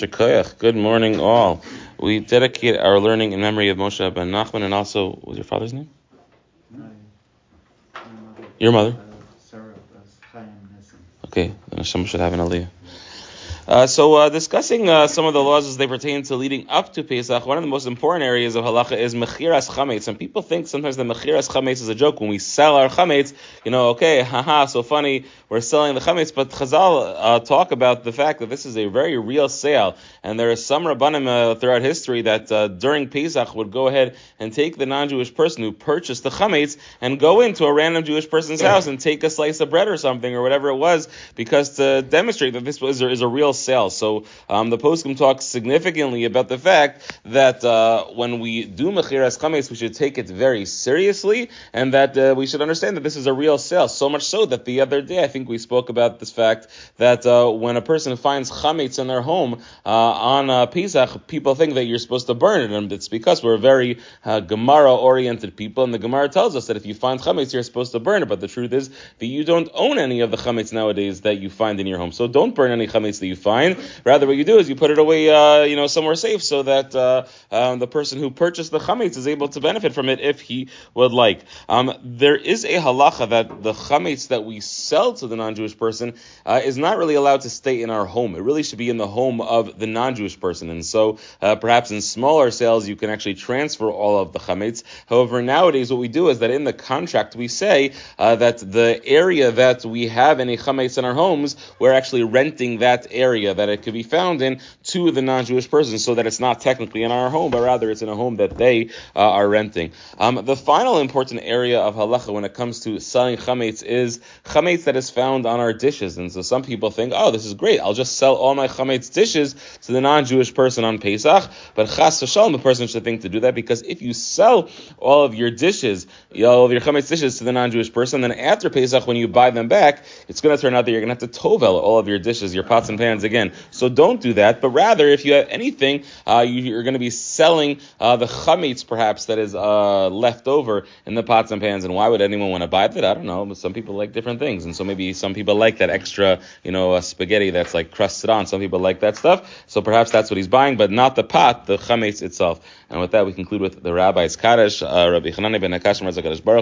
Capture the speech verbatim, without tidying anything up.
Yasher Koyach. Good morning, all. We dedicate our learning in memory of Moshe ben Nachman, and also, what was your father's name? My, my mother. Your mother? Uh, Sarah, uh, Chaim Nissen. Okay, then Hashem should have an aliyah. Uh, so uh, discussing uh, some of the laws as they pertain to leading up to Pesach, one of the most important areas of halacha is mechiras chametz. And people think sometimes that mechiras chametz is a joke. When we sell our chametz, you know, okay, haha, so funny, we're selling the chametz. But Chazal uh, talk about the fact that this is a very real sale. And there are some rabbanim uh, throughout history that uh, during Pesach would go ahead and take the non-Jewish person who purchased the chametz and go into a random Jewish person's house and take a slice of bread or something or whatever it was, because to demonstrate that this was, is a real sale. So um, the poskim talks significantly about the fact that uh, when we do mechiras chametz, we should take it very seriously, and that uh, we should understand that this is a real sale. So much so that the other day I think we spoke about this fact that uh, when a person finds chametz in their home uh, on uh, Pesach, people think that you're supposed to burn it, and it's because we're very uh, Gemara-oriented people, and the Gemara tells us that if you find chametz, you're supposed to burn it. But the truth is that you don't own any of the chametz nowadays that you find in your home, so don't burn any chametz that you find. Rather, what you do is you put it away, uh, you know, somewhere safe, so that uh, um, the person who purchased the chametz is able to benefit from it if he would like. Um, there is a halacha that the chametz that we sell to the non-Jewish person uh, is not really allowed to stay in our home. It really should be in the home of the non-Jewish person. And so, uh, perhaps in smaller sales, you can actually transfer all of the chametz. However, nowadays, what we do is that in the contract we say uh, that the area that we have any chametz in our homes, we're actually renting that area that it could be found in to the non-Jewish person, so that it's not technically in our home, but rather it's in a home that they uh, are renting. Um, the final important area of halacha when it comes to selling chametz is chametz that is found on our dishes. And so some people think, oh, this is great, I'll just sell all my chametz dishes to the non-Jewish person on Pesach. But chas v'shalom, a person should think to do that, because if you sell all of your dishes, all of your chametz dishes to the non-Jewish person, then after Pesach, when you buy them back, it's going to turn out that you're going to have to tovel all of your dishes, your pots and pans again. So don't do that, but rather, if you have anything, uh, you, you're going to be selling uh, the chametz, perhaps, that is uh, left over in the pots and pans. And why would anyone want to buy that? I don't know, but some people like different things, and so maybe some people like that extra, you know, uh, spaghetti that's like crusted on. Some people like that stuff, so perhaps that's what he's buying, but not the pot, the chametz itself. And with that, we conclude with the Rabbi's Kaddish, uh, Rabbi Chanani ben Akash Baruch